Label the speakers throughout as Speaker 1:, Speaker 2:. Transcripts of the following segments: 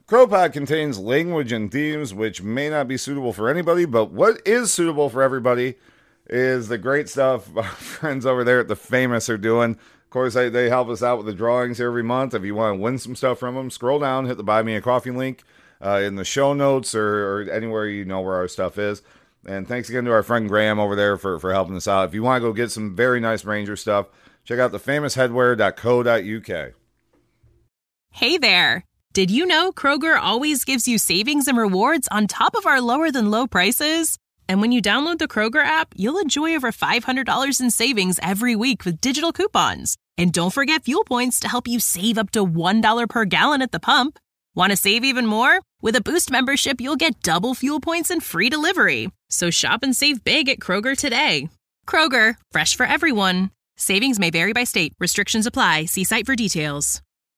Speaker 1: CrowPod contains language and themes which may not be suitable for anybody, but what is suitable for everybody is the great stuff our friends over there at The Famous are doing. Of course, they help us out with the drawings every month. If you want to win some stuff from them, scroll down, hit the Buy Me a Coffee link in the show notes or anywhere you know where our stuff is. And thanks again to our friend Graham over there for helping us out. If you want to go get some very nice Ranger stuff, check out thefamousheadwear.co.uk.
Speaker 2: Hey there! Did you know Kroger always gives you savings and rewards on top of our lower than low prices? And when you download the Kroger app, you'll enjoy over $500 in savings every week with digital coupons. And don't forget fuel points to help you save up to $1 per gallon at the pump. Want to save even more? With a Boost membership, you'll get double fuel points and free delivery. So shop and save big at Kroger today. Kroger, fresh for everyone. Savings may vary by state. Restrictions apply. See site for details.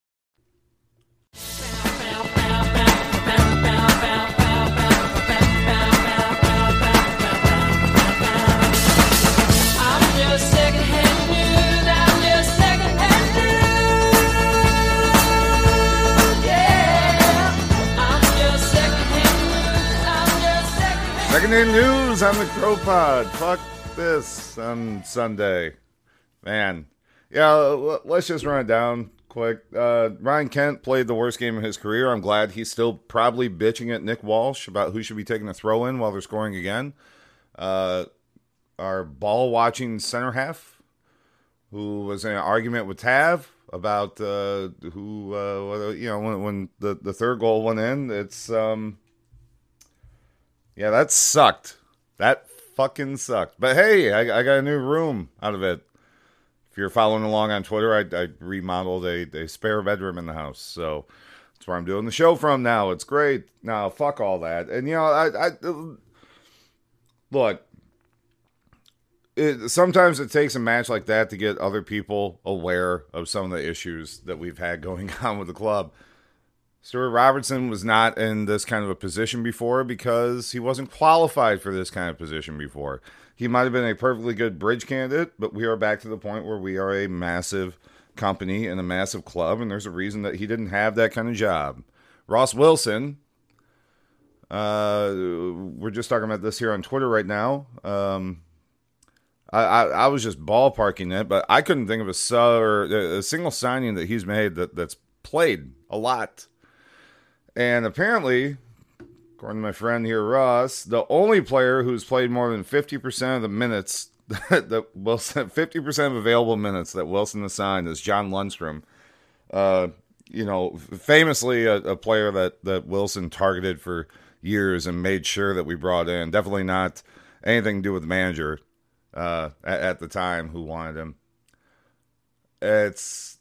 Speaker 1: Secondhand news on the Crow Pod. Fuck this on Sunday. Man. Yeah, let's just run it down quick. Ryan Kent played the worst game of his career. I'm glad he's still probably bitching at Nick Walsh about who should be taking a throw in while they're scoring again. Our ball watching center half, who was in an argument with Tav about when the third goal went in. It's yeah, that sucked. That fucking sucked. But hey, I got a new room out of it. If you're following along on Twitter, I remodeled a spare bedroom in the house. So that's where I'm doing the show from now. It's great. Now, fuck all that. And, look, sometimes it takes a match like that to get other people aware of some of the issues that we've had going on with the club. Stuart Robertson was not in this kind of a position before because he wasn't qualified for this kind of position before. He might have been a perfectly good bridge candidate, but we are back to the point where we are a massive company and a massive club, and there's a reason that he didn't have that kind of job. Ross Wilson, we're just talking about this here on Twitter right now. I was just ballparking it, but I couldn't think of a single signing that he's made that's played a lot. And apparently, according to my friend here, Ross, the only player who's played more than 50% of the minutes that Wilson, 50% of available minutes that Wilson assigned is John Lundstrom. Famously a player that Wilson targeted for years and made sure that we brought in. Definitely not anything to do with the manager at the time who wanted him. It's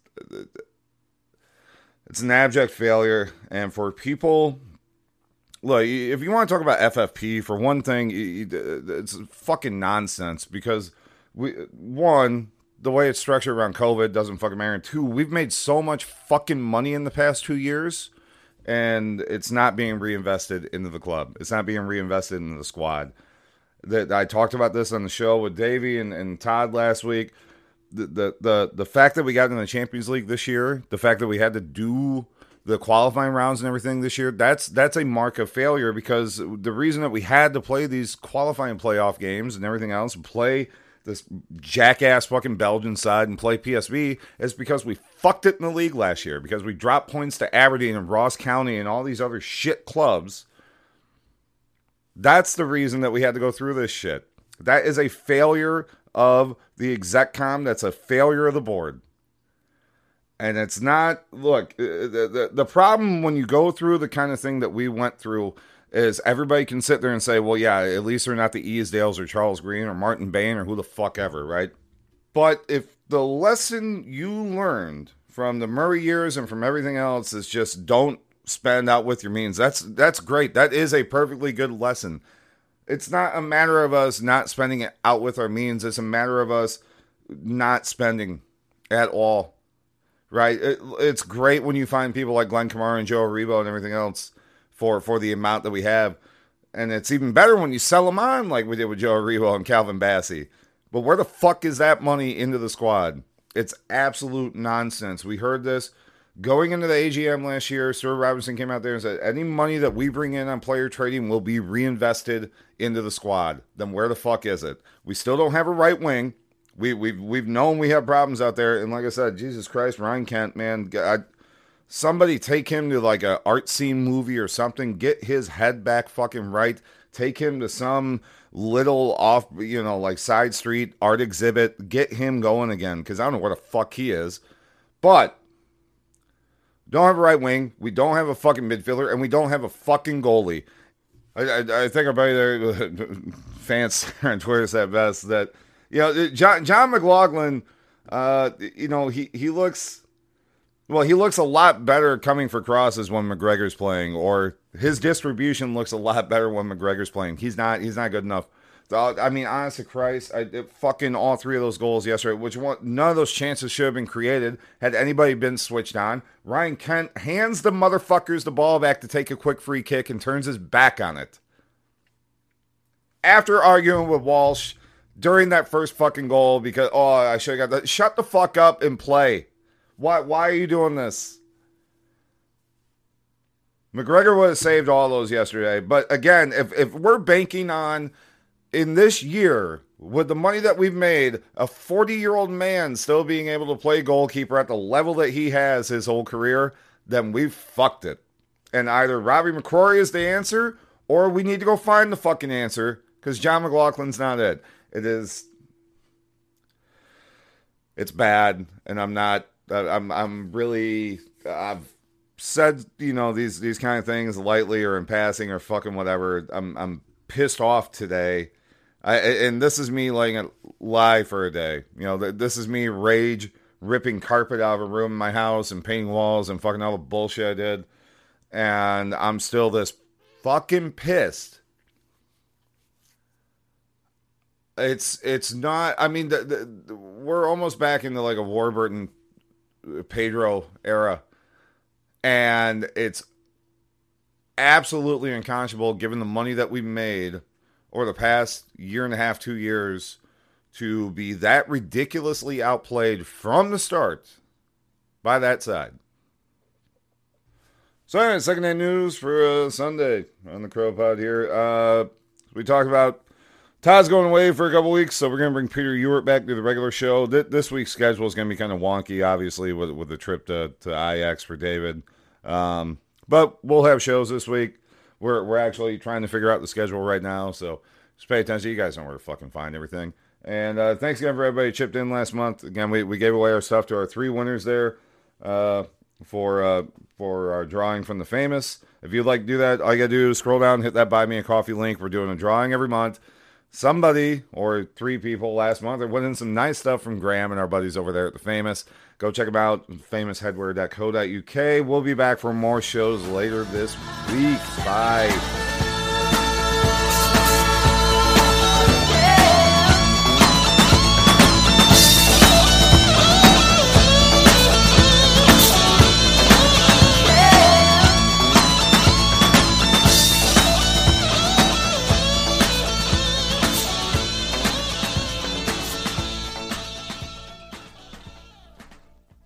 Speaker 1: an abject failure, and for people, look, if you want to talk about FFP, for one thing, it's fucking nonsense because the way it's structured around COVID doesn't fucking matter. And two, we've made so much fucking money in the past 2 years, and it's not being reinvested into the club. It's not being reinvested into the squad. That I talked about this on the show with Davey and Todd last week. The fact that we got in the Champions League this year, the fact that we had to do the qualifying rounds and everything this year, that's a mark of failure, because the reason that we had to play these qualifying playoff games and everything else, play this jackass fucking Belgian side and play PSV, is because we fucked it in the league last year, because we dropped points to Aberdeen and Ross County and all these other shit clubs. That's the reason that we had to go through this shit. That is a failure of the execcom. That's a failure of the board. And it's not, look, the problem when you go through the kind of thing that we went through is everybody can sit there and say, well, yeah, at least they're not the Easdales or Charles Green or Martin Bain or who the fuck ever, right? But if the lesson you learned from the Murray years and from everything else is just don't spend out with your means, that's great. That is a perfectly good lesson. It's not a matter of us not spending it out with our means. It's a matter of us not spending at all, right? It's great when you find people like Glenn Kamara and Joe Aribo and everything else for the amount that we have. And it's even better when you sell them on like we did with Joe Aribo and Calvin Bassey. But where the fuck is that money into the squad? It's absolute nonsense. We heard this Going into the AGM last year, Stuart Robinson came out there and said, any money that we bring in on player trading will be reinvested into the squad. Then where the fuck is it? We still don't have a right wing. We've known we have problems out there. And like I said, Jesus Christ, Ryan Kent, man, somebody take him to like a art scene movie or something. Get his head back fucking right. Take him to some little off, like side street art exhibit. Get him going again, because I don't know where the fuck he is. But don't have a right wing. We don't have a fucking midfielder, and we don't have a fucking goalie. I think our buddy there, fans on Twitter said best that, John McLaughlin, he looks a lot better coming for crosses when McGregor's playing, or his distribution looks a lot better when McGregor's playing. He's not good enough. I mean, honest to Christ, fucking all three of those goals yesterday, none of those chances should have been created had anybody been switched on. Ryan Kent hands the motherfuckers the ball back to take a quick free kick and turns his back on it. After arguing with Walsh during that first fucking goal because, I should have got that. Shut the fuck up and play. Why are you doing this? McGregor would have saved all those yesterday. But again, if we're banking on, in this year, with the money that we've made, a 40-year-old man still being able to play goalkeeper at the level that he has his whole career, then we've fucked it. And either Robbie McCrory is the answer, or we need to go find the fucking answer, because John McLaughlin's not it. It's bad, and I've said, these kind of things lightly or in passing or fucking whatever. I'm pissed off today. And this is me letting it lie for a day. This is me rage ripping carpet out of a room in my house and painting walls and fucking all the bullshit I did. And I'm still this fucking pissed. It's not, I mean, we're almost back into like a Warburton Pedro era. And it's absolutely unconscionable, given the money that we made over the past year and a half, 2 years, to be that ridiculously outplayed from the start by that side. So anyway, second-hand news for Sunday on the Crow Pod here. We talked about Todd's going away for a couple weeks, so we're going to bring Peter Ewert back to the regular show. This week's schedule is going to be kind of wonky, obviously, with the trip to IX for David. But we'll have shows this week. We're actually trying to figure out the schedule right now, so just pay attention. You guys know where to fucking find everything. And thanks again for everybody who chipped in last month. Again, we gave away our stuff to our 3 winners there for our drawing from the famous. If you'd like to do that, all you got to do is scroll down, hit that Buy Me a Coffee link. We're doing a drawing every month. Somebody, or 3 people last month, are winning some nice stuff from Graham and our buddies over there at the Famous. Go check them out, famousheadwear.co.uk. We'll be back for more shows later this week. Bye.